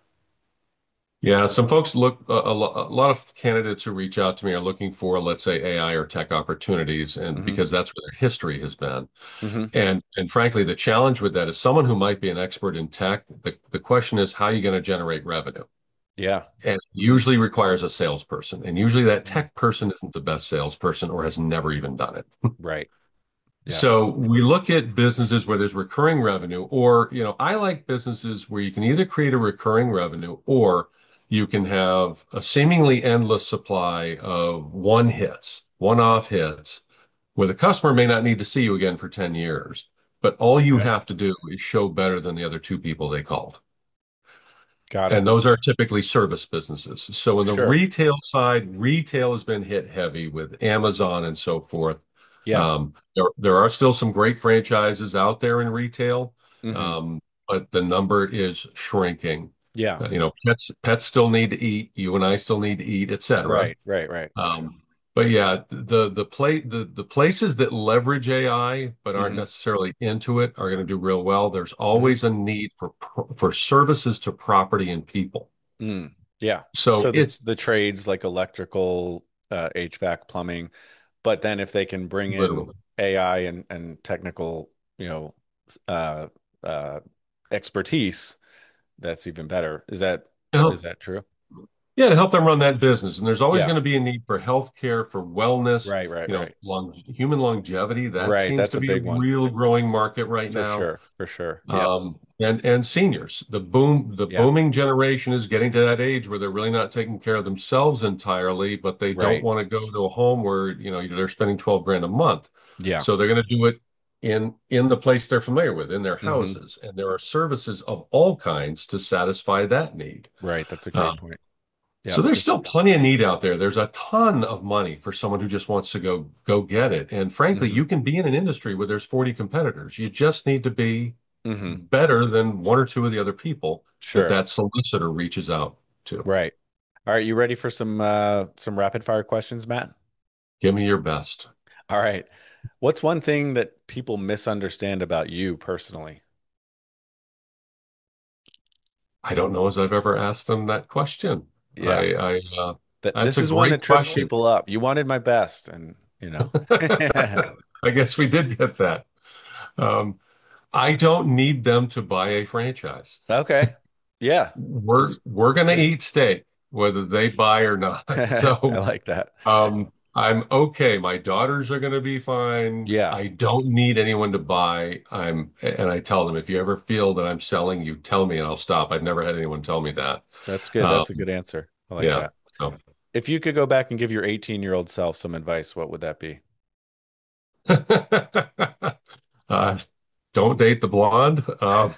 Yeah, some folks look, a, a lo- a lot of candidates who reach out to me are looking for, let's say, A I or tech opportunities, and Hmm. because that's where their history has been. Hmm. And and frankly, the challenge with that is someone who might be an expert in tech, the, the question is, how are you going to generate revenue? Yeah. And it usually requires a salesperson. And usually that tech person isn't the best salesperson or has never even done it. Right. Yes. So we look at businesses where there's recurring revenue, or, you know, I like businesses where you can either create a recurring revenue or you can have a seemingly endless supply of one hits, one-off hits, where the customer may not need to see you again for ten years, but all you Okay. have to do is show better than the other two people they called. Got And it. those are typically service businesses. So in the Sure. retail side, retail has been hit heavy with Amazon and so forth. Yeah. Um, there, there are still some great franchises out there in retail, Hmm. um, but the number is shrinking. Yeah. Uh, you know, pets pets still need to eat. You and I still need to eat, et cetera. Right. Right. Right. Um, but yeah, the the play the the places that leverage A I but aren't Hmm. necessarily into it are going to do real well. There's Hmm. always a need for pro- for services to property and people. Mm. Yeah. So So the it's the trades like electrical, uh, H V A C, plumbing, but then if they can bring in literally. A I and and technical, you know, uh, uh, expertise, that's even better. Is that You is know, that true? Yeah, to help them run that business. And there's always Yeah. going to be a need for healthcare, for wellness, Right, right, you know, right. long, human longevity. That Right. seems That's to a be a big one. real growing market right For now. sure. For sure. Yeah. Um, and and seniors, the boom, the Yeah. booming generation is getting to that age where they're really not taking care of themselves entirely, but they don't Right. want to go to a home where, you know, they're spending twelve grand a month. Yeah. So they're going to do it in in the place they're familiar with, in their Hmm. houses. And there are services of all kinds to satisfy that need. Right. That's a great Um, point. so Yeah. there's This, still plenty of need out there. There's a ton of money for someone who just wants to go go get it. And frankly, hmm you can be in an industry where there's forty competitors. You just need to be hmm better than one or two of the other people that Sure. that solicitor reaches out to. Right. All right. You ready for some uh some rapid fire questions, Matt? Give me your best. All right. What's one thing that people misunderstand about you personally? I don't know as I've ever asked them that question. Yeah. I, I uh, That that's this a is one great that trips question. people up. You wanted my best, and you know. I guess we did get that. Um, I don't need them to buy a franchise. Okay. Yeah. We're That's we're that's gonna good. eat steak, whether they buy or not. I So like that. um, I'm okay. My daughters are gonna be fine. Yeah. I don't need anyone to buy. I'm and I tell them if you ever feel that I'm selling, you tell me and I'll stop. I've never had anyone tell me that. That's good. Um, That's a good answer. I like yeah. that. So. If you could go back and give your eighteen-year-old self some advice, what would that be? Uh, don't date the blonde. Um,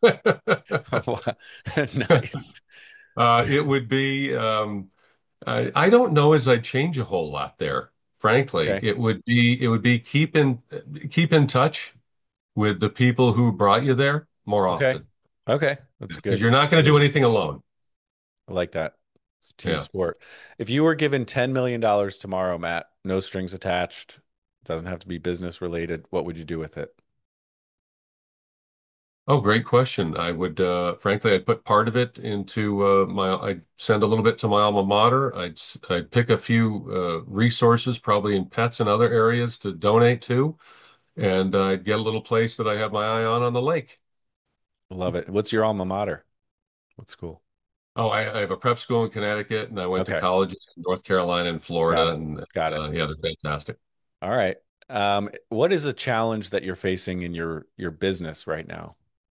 Nice. uh, it would be, um, I, I don't know as I'd change a whole lot there, frankly. Okay. It would be, it would be keep in, keep in touch with the people who brought you there more Okay. often Okay. That's because good. you're not That's going to do good. anything alone. I like that. It's a team Yeah. sport. If you were given ten million dollars tomorrow, Matt, no strings attached, doesn't have to be business related, what would you do with it? Oh, great question. I would, uh, frankly, I'd put part of it into uh, my, I'd send a little bit to my alma mater. I'd, s- I'd pick a few uh, resources, probably in pets and other areas to donate to, and uh, I'd get a little place that I have my eye on on the lake. Love it. What's your alma mater? What school? Oh, I, I have a prep school in Connecticut, and I went to Okay. colleges in North Carolina and Got Florida, it. and Got it. uh, yeah, they're fantastic. All right. Um, what is a challenge that you're facing in your your business right now?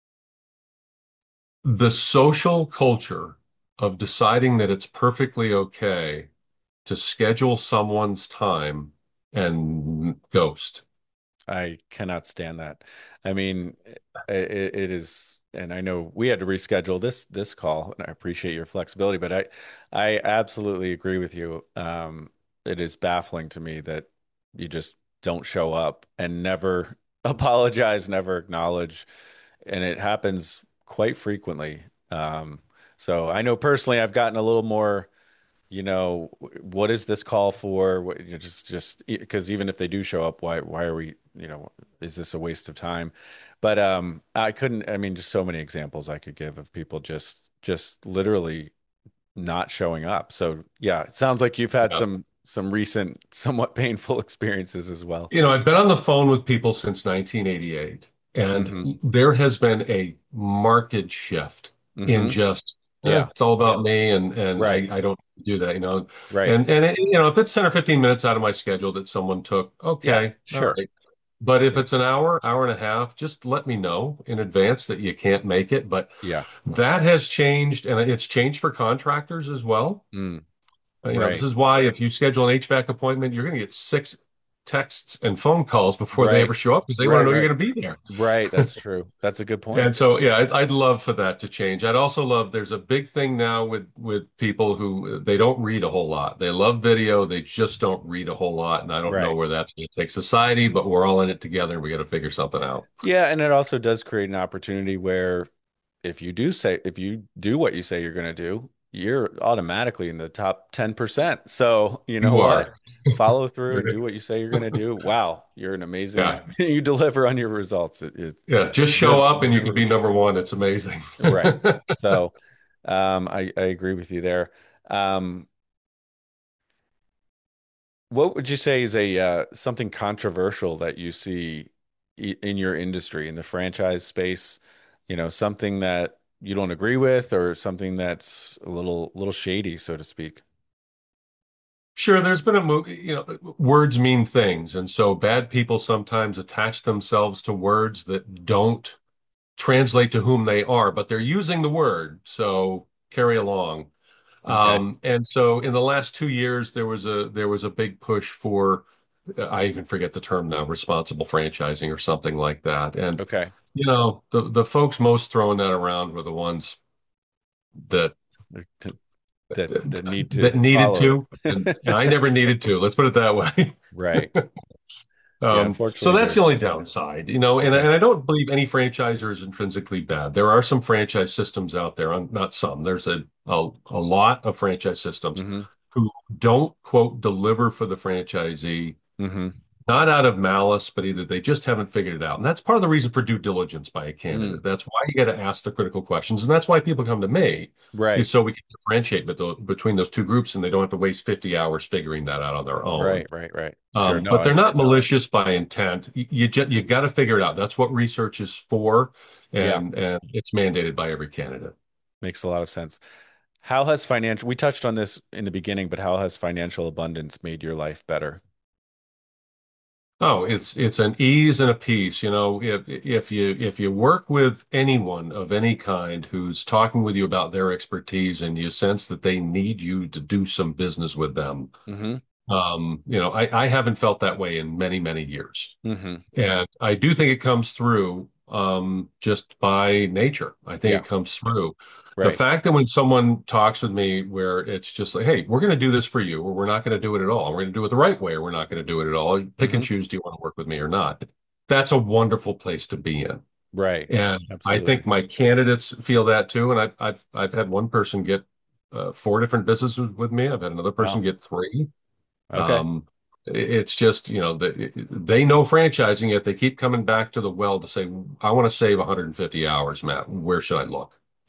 The social culture of deciding that it's perfectly okay to schedule someone's time and ghost. I cannot stand that. I mean, it, it is, and I know we had to reschedule this this call, and I appreciate your flexibility, but I I absolutely agree with you. Um, it is baffling to me that you just don't show up and never apologize, never acknowledge, and it happens quite frequently. Um, so I know personally, I've gotten a little more you know, what is this call for? What, you know, just, just because even if they do show up, why, why are we, you know, is this a waste of time? But um, I couldn't, I mean, just so many examples I could give of people just, just literally not showing up. So yeah, it sounds like you've had Yeah. some, some recent, somewhat painful experiences as well. You know, I've been on the phone with people since nineteen eighty-eight, Hmm. and there has been a marked shift in Hmm. just eh, Yeah. it's all about me, and and Right. I I don't do that, you know. Right. And and it, you know, if it's ten or fifteen minutes out of my schedule that someone took, Yeah. okay, all Sure. right. But if Yeah. it's an hour, hour and a half, just let me know in advance that you can't make it. But Yeah. that has changed, and it's changed for contractors as well. Mm. Uh, You know, this Right. is why if you schedule an H V A C appointment, you're going to get six texts and phone calls before they ever Right. show up because they want to Right. know you're Right. going to be there. Right. That's true. That's a good point. And so, yeah, I'd, I'd love for that to change. I'd also love, there's a big thing now with with people who they don't read a whole lot. They love video, they just don't read a whole lot. And I don't know Right. where that's going to take society, but we're all in it together and we got to figure something out. Yeah, and it also does create an opportunity where if you do say if you do what you say you're going to do, you're automatically in the top ten percent. So, you know You what? are. Follow through and do what you say you're going to do. Wow, you're an Yeah. amazing you deliver on your results. It, it Yeah. Just show zoom, up and you zoom. can be number one. It's amazing. Right. So, um I I agree with you there. Um what would you say is a uh, something controversial that you see i- in your industry in the franchise space? You know, something that you don't agree with, or something that's a little little shady, so to speak? Sure, there's been a move, you know, words mean things. And so bad people sometimes attach themselves to words that don't translate to whom they are, but they're using the word. So carry along. Okay. Um, and so in the last two years, there was a there was a big push for, I even forget the term now, responsible franchising or something like that. And, Okay. you know, the, the folks most throwing that around were the ones that That that need to that needed follow it. to, and, and I never needed to. Let's put it that way. Right. Yeah, Um, so unfortunately, that's there. the only downside, you know, and, Okay. and I don't believe any franchisor is intrinsically bad. There are some franchise systems out there, um, not some, there's a, a, a lot of franchise systems Hmm. who don't, quote, deliver for the franchisee, Hmm. not out of malice, but either they just haven't figured it out. And that's part of the reason for due diligence by a Mm. candidate. That's why you got to ask the critical questions. And that's why people come to me, is Right. so we can differentiate bet- between those two groups and they don't have to waste fifty hours figuring that out on their own. Right. Right. Right. Sure. Um, No, but I, they're not malicious by intent. You you, ju- you got to figure it out. That's what research is for, yeah, and and it's mandated by every candidate. makes a lot of sense. How has financial, we touched on this in the beginning, but how has financial abundance made your life better? Oh, it's it's an ease and a peace. You know, if if you if you work with anyone of any kind who's talking with you about their expertise and you sense that they need you to do some business with them, Hmm. um, you know, I, I haven't felt that way in many, many years. Hmm. And I do think it comes through um, just by nature. I think Yeah. it comes through. The Right. fact that when someone talks with me where it's just like, hey, we're going to do this for you, or we're not going to do it at all. We're going to do it the right way, or we're not going to do it at all. Pick and Hmm. choose, do you want to work with me or not? That's a wonderful place to be in. Right. And I Absolutely. think my candidates feel that too. And I've I've I've had one person get uh, four different businesses with me. I've had another person Wow. get three. Okay. Um, it's just, you know, they, they know franchising, yet they keep coming back to the well to say, I want to save one hundred fifty hours, Matt. Where should I look?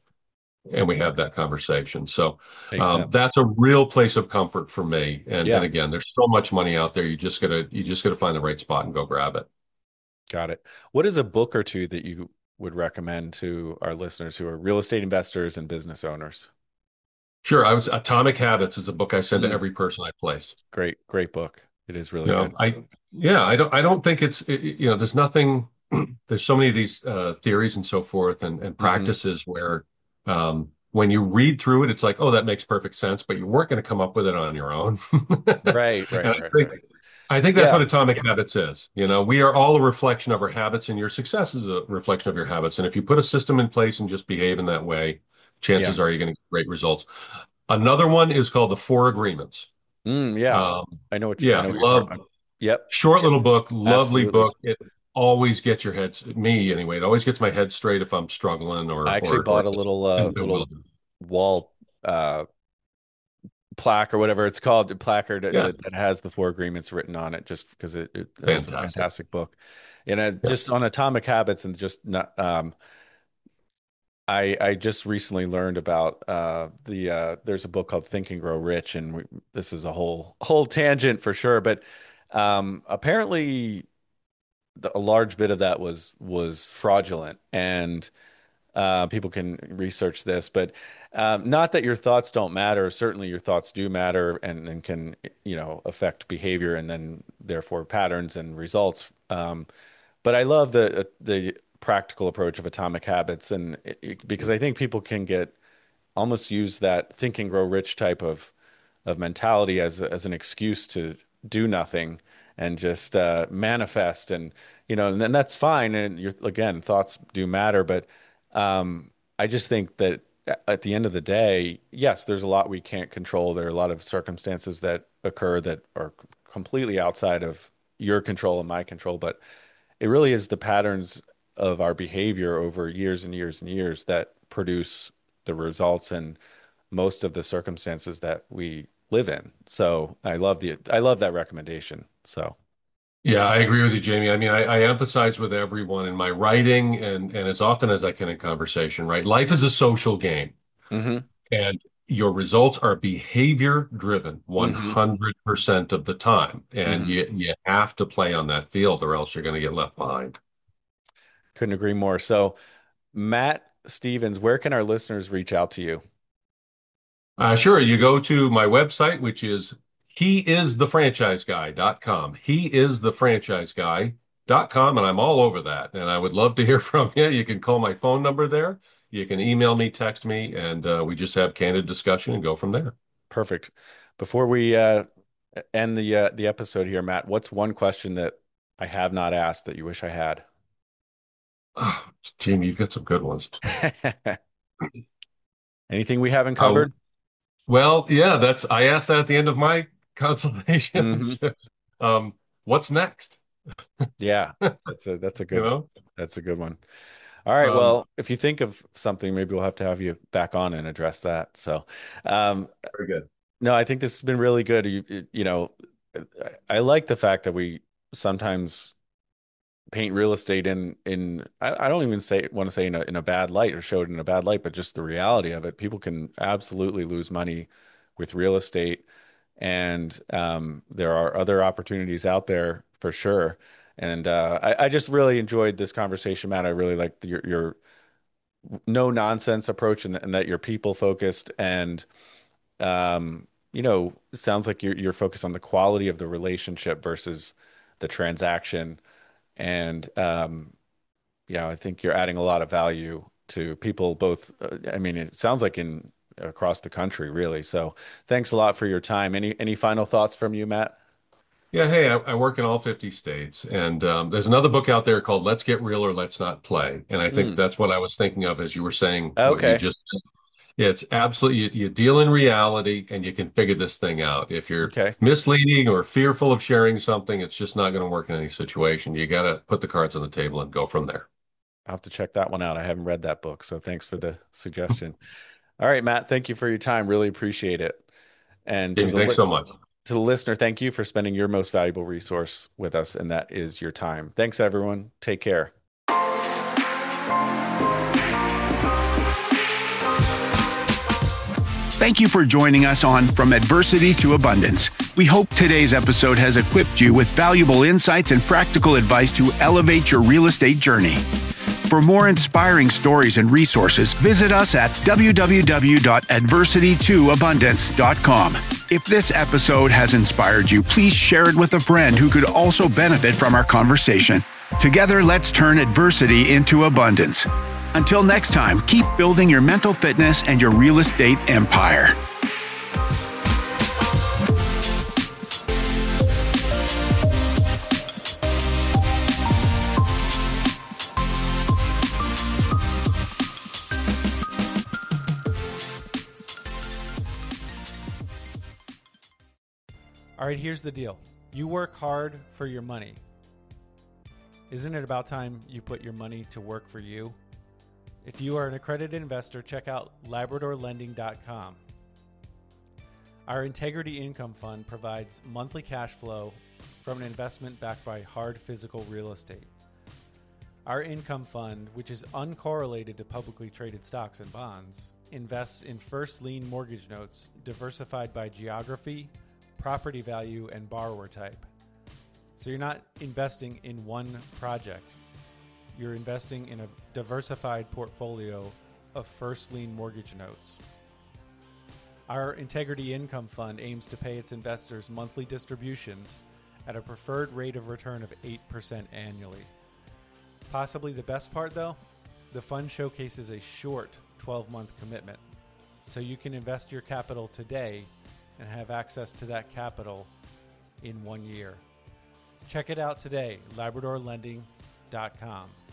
And we have that conversation. So Makes um, sense. that's a real place of comfort for me. And and Yeah. again, there's so much money out there. You just gotta you just gotta find the right spot and go grab it. Got it. What is a book or two that you would recommend to our listeners who are real estate investors and business owners? Sure, I was Atomic Habits is a book I send to Mm. every person I place. Great, great book. It is really You good. know, I yeah, I don't I don't think it's it- you know, there's nothing there's so many of these uh, theories and so forth and, and Hmm. practices where um, when you read through it, it's like, oh, that makes perfect sense, but you weren't going to come up with it on your own. Right, And right, I right, think right. I think that's Yeah, what Atomic Habits is. You know, we are all a reflection of our habits, and your success is a reflection of your habits. And if you put a system in place and just behave in that way, yeah. chances are you're going to get great results. Another one is called the Four Agreements. Mm, yeah. Um, I know what you, I yeah, know what you're talking love about. Yep, short little book, lovely absolutely. book. It always gets your head, me anyway, it always gets my head straight if I'm struggling or I actually or or bought a little uh in little bewilderment. wall uh plaque or whatever it's called, a placard that, Yeah, that, that has the four agreements written on it, just because it, it, it was a fantastic. fantastic book. And uh, Yeah. just on atomic habits and just not, um, I I just recently learned about uh, the uh, there's a book called Think and Grow Rich, and we, this is a whole whole tangent for sure, but um, apparently the, a large bit of that was was fraudulent, and uh, people can research this, but um, not that your thoughts don't matter. Certainly, your thoughts do matter, and, and can you know affect behavior, and then therefore patterns and results. Um, but I love the the practical approach of atomic habits, and it, it- because I think people can get almost use that think and grow rich type of of mentality as as an excuse to do nothing and just uh, manifest, and you know, and then that's fine. And you're, again, thoughts do matter, but um, I just think that at the end of the day, yes, there's a lot we can't control. There are a lot of circumstances that occur that are completely outside of your control and my control, but it really is the patterns of our behavior over years and years and years that produce the results and most of the circumstances that we live in. So I love the I love that recommendation. So Yeah, I agree with you, Jamie. I mean, I, I emphasize with everyone in my writing and and as often as I can in conversation, right? Life is a social game, hmm and your results are behavior driven hmm one hundred percent of the time. And hmm you you have to play on that field or else you're going to get left behind. couldn't agree more. So Matt, Stevens, where can our listeners reach out to you? Uh, sure. You go to my website, which is he is the franchise guy dot com. He is the franchise guy dot com, and I'm all over that. And I would love to hear from you. You can call my phone number there. You can email me, text me, and uh, we just have candid discussion and go from there. Perfect. Before we uh, end the uh, the episode here, Matt, what's one question that I have not asked that you wish I had? Oh, Jamie, you've got some good ones. Anything we haven't Uh, covered? well, yeah, that's I asked that at the end of my consultations. Mhm. Um, what's next? Yeah, that's a that's a You good know? that's a good one. All right. Um, Well, if you think of something, maybe we'll have to have you back on and address that. So, um, very good. no, I think this has been really good. You, you know, I, I like the fact that we sometimes paint real estate in in I, I don't even say want to say in a in a bad light or show it in a bad light, but just the reality of it. People can absolutely lose money with real estate, and um, there are other opportunities out there for sure. And uh, I, I just really enjoyed this conversation, Matt. I really liked your your no nonsense approach, and, and that you're people focused, and um, you know, it sounds like you're you're focused on the quality of the relationship versus the transaction. And um, yeah, I think you're adding a lot of value to people both. Uh, I mean, it sounds like in across the country, really. So thanks a lot for your time. Any any final thoughts from you, Matt? Yeah, hey, I, I work in all fifty states, and um, there's another book out there called Let's Get Real or Let's Not Play. And I think Mm, that's what I was thinking of as you were saying what you okay. just said. Yeah, it's absolutely, you, you deal in reality and you can figure this thing out. If you're Okay. misleading or fearful of sharing something, it's just not going to work in any situation. You got to put the cards on the table and go from there. I'll have to check that one out. I haven't read that book, so thanks for the suggestion. All right, Matt, thank you for your time. Really appreciate it. And to Jamie, the thanks li so much. to the listener, thank you for spending your most valuable resource with us, and that is your time. Thanks, everyone. Take care. Thank you for joining us on From Adversity to Abundance. We hope today's episode has equipped you with valuable insights and practical advice to elevate your real estate journey. For more inspiring stories and resources, visit us at w w w dot adversity to abundance dot com. If this episode has inspired you, please share it with a friend who could also benefit from our conversation. Together, let's turn adversity into abundance. Until next time, keep building your mental fitness and your real estate empire. All right, here's the deal. You work hard for your money. Isn't it about time you put your money to work for you? If you are an accredited investor, check out labrador lending dot com. Our Integrity Income Fund provides monthly cash flow from an investment backed by hard physical real estate. Our income fund, which is uncorrelated to publicly traded stocks and bonds, invests in first lien mortgage notes diversified by geography, property value, and borrower type. So you're not investing in one project. You're investing in a diversified portfolio of first lien mortgage notes. Our Integrity Income Fund aims to pay its investors monthly distributions at a preferred rate of return of eight percent annually. Possibly the best part, though, the fund showcases a short twelve-month commitment, so you can invest your capital today and have access to that capital in one year. Check it out today, labrador lending dot com.